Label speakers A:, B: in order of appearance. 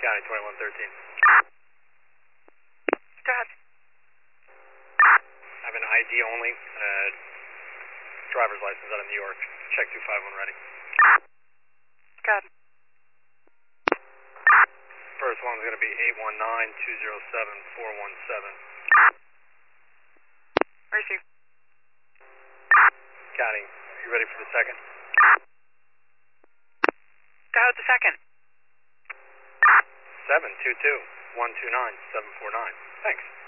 A: County 2113.
B: Go ahead.
A: I have an ID only, driver's license out of New York. Check 251 ready.
B: Go ahead.
A: First one's going to be 819-207-417.
B: Receive.
A: County, you ready for the second?
B: Go ahead with the second.
A: 722-129-749. Thanks.